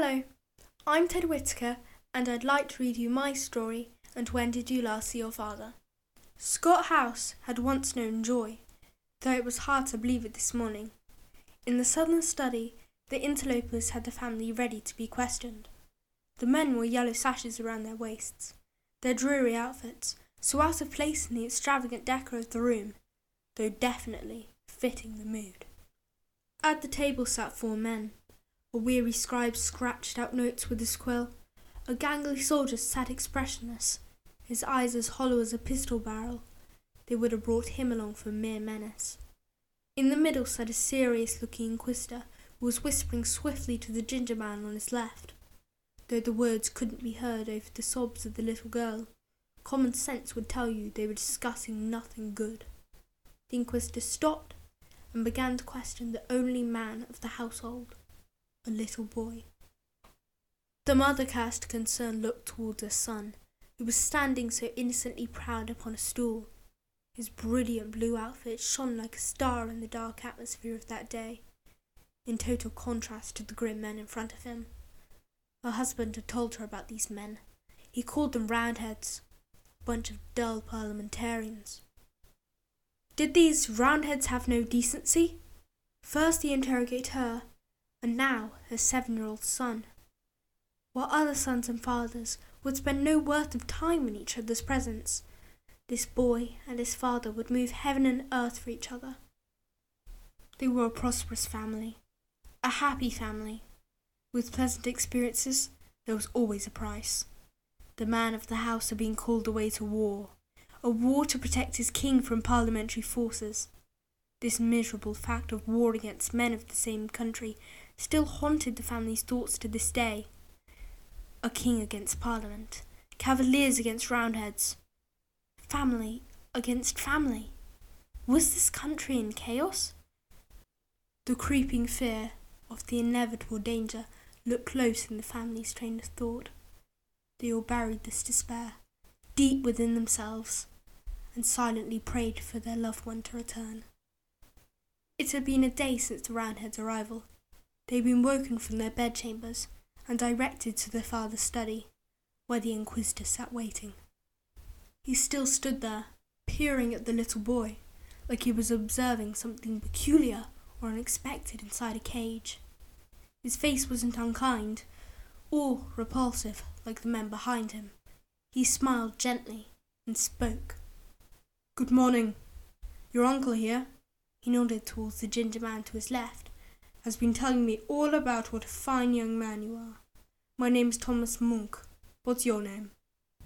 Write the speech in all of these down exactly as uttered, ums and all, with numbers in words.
Hello, I'm Ted Whitaker, and I'd like to read you my story, And When Did You Last See Your Father? Scott House had once known joy, though it was hard to believe it this morning. In the southern study, the interlopers had the family ready to be questioned. The men wore yellow sashes around their waists, their dreary outfits so out of place in the extravagant decor of the room, though definitely fitting the mood. At the table sat four men. A weary scribe scratched out notes with his quill. A gangly soldier sat expressionless, his eyes as hollow as a pistol barrel. They would have brought him along for mere menace. In the middle sat a serious-looking inquisitor who was whispering swiftly to the ginger man on his left. Though the words couldn't be heard over the sobs of the little girl, common sense would tell you they were discussing nothing good. The inquisitor stopped and began to question the only man of the household, a little boy. The mother cast a concerned look towards her son, who was standing so innocently proud upon a stool. His brilliant blue outfit shone like a star in the dark atmosphere of that day, in total contrast to the grim men in front of him. Her husband had told her about these men. He called them Roundheads, a bunch of dull parliamentarians. Did these Roundheads have no decency? First he interrogated her, and now her seven-year-old son. While other sons and fathers would spend no worth of time in each other's presence, this boy and his father would move heaven and earth for each other. They were a prosperous family, a happy family. With pleasant experiences, there was always a price. The man of the house had been called away to war, a war to protect his king from parliamentary forces. This miserable fact of war against men of the same country still haunted the family's thoughts to this day. A king against Parliament, cavaliers against Roundheads, family against family. Was this country in chaos? The creeping fear of the inevitable danger looked close in the family's train of thought. They all buried this despair deep within themselves and silently prayed for their loved one to return. It had been a day since the Roundheads' arrival. They had been woken from their bedchambers and directed to their father's study, where the inquisitor sat waiting. He still stood there, peering at the little boy, like he was observing something peculiar or unexpected inside a cage. His face wasn't unkind, or repulsive like the men behind him. He smiled gently and spoke. "Good morning. Your uncle here," he nodded towards the ginger man to his left, "has been telling me all about what a fine young man you are. My name's Thomas Monk. What's your name?"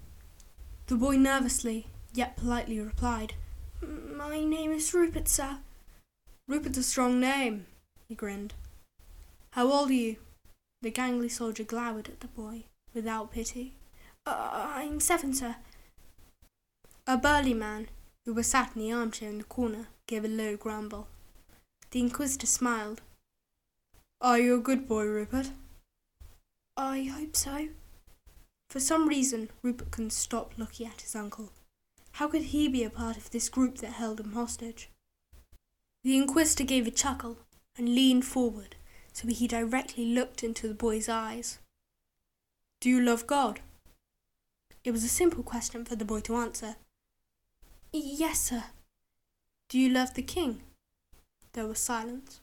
The boy nervously, yet politely replied, "My name is Rupert, sir." "Rupert's a strong name," he grinned. "How old are you?" The gangly soldier glowered at the boy, without pity. Uh, I'm seven, sir." A burly man, who was sat in the armchair in the corner, gave a low grumble. The inquisitor smiled. "Are you a good boy, Rupert?" "I hope so." For some reason, Rupert couldn't stop looking at his uncle. How could he be a part of this group that held him hostage? The inquisitor gave a chuckle and leaned forward so he directly looked into the boy's eyes. "Do you love God?" It was a simple question for the boy to answer. "Yes, sir." "Do you love the king?" There was silence.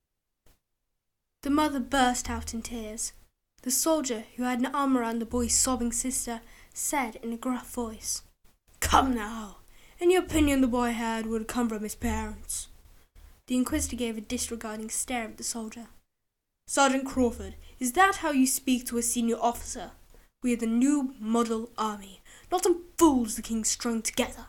The mother burst out in tears. The soldier, who had an arm around the boy's sobbing sister, said in a gruff voice, "Come now, any opinion the boy had would come from his parents." The inquisitor gave a disregarding stare at the soldier. "Sergeant Crawford, is that how you speak to a senior officer? We are the new model army, not some fools the king strung together."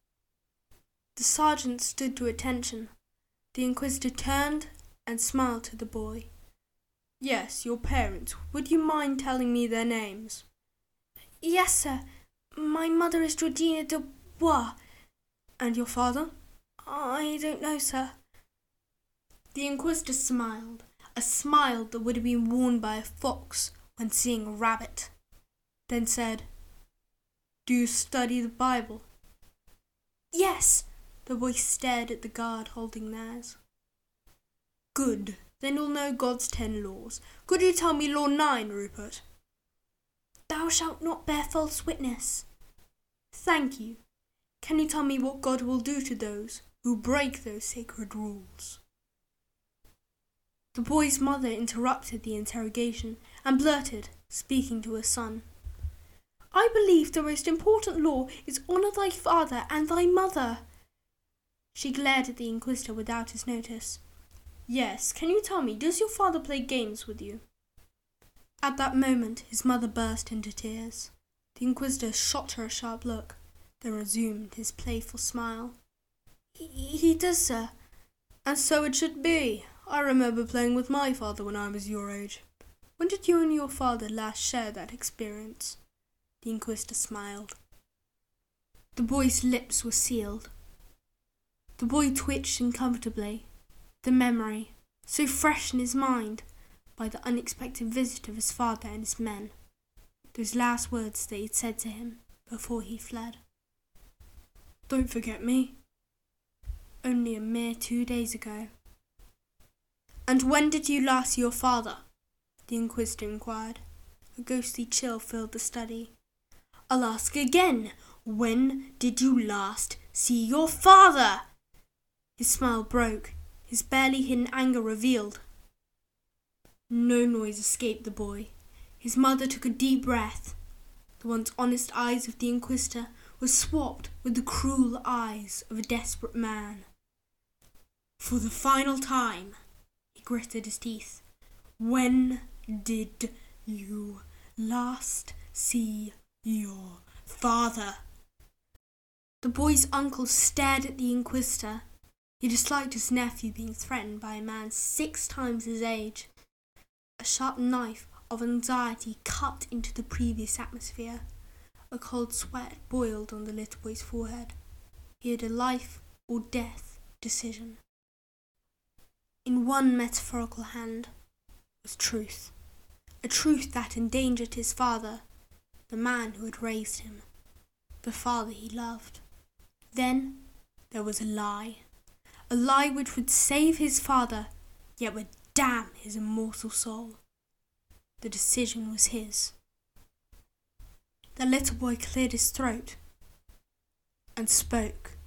The sergeant stood to attention. The inquisitor turned and smiled to the boy. "Yes, your parents. Would you mind telling me their names?" "Yes, sir. My mother is Georgina de Bois." "And your father?" "I don't know, sir." The inquisitor smiled, a smile that would have been worn by a fox when seeing a rabbit, then said, "Do you study the Bible?" "Yes." The boy stared at the guard holding theirs. "Good," Then you'll know God's ten laws. Could you tell me law nine, Rupert? Thou shalt not bear false witness. Thank you. Can you tell me what God will do to those who break those sacred rules? The boy's mother interrupted the interrogation and blurted, speaking to her son, I believe the most important law is honour thy father and thy mother. She glared at the Inquisitor without his notice. Yes, can you tell me, does your father play games with you? At that moment his mother burst into tears. The Inquisitor shot her a sharp look, then resumed his playful smile. He, he does, sir. And so it should be. I remember playing with my father when I was your age. When did you and your father last share that experience? The Inquisitor smiled. The boy's lips were sealed. The boy twitched uncomfortably. The memory, so fresh in his mind, by the unexpected visit of his father and his men. Those last words they had said to him before he fled. Don't forget me. Only a mere two days ago. And when did you last see your father? The Inquisitor inquired. A ghostly chill filled the study. I'll ask again. When did you last see your father? His smile broke, his barely hidden anger revealed. No noise escaped the boy. His mother took a deep breath. The once honest eyes of the Inquisitor were swapped with the cruel eyes of a desperate man. For the final time, he gritted his teeth. When did you last see your father? The boy's uncle stared at the Inquisitor. He disliked his nephew being threatened by a man six times his age. A sharp knife of anxiety cut into the previous atmosphere. A cold sweat boiled on the little boy's forehead. He had a life or death decision. In one metaphorical hand was truth. A truth that endangered his father, the man who had raised him, the father he loved. Then there was a lie. A lie which would save his father, yet would damn his immortal soul. The decision was his. The little boy cleared his throat and spoke.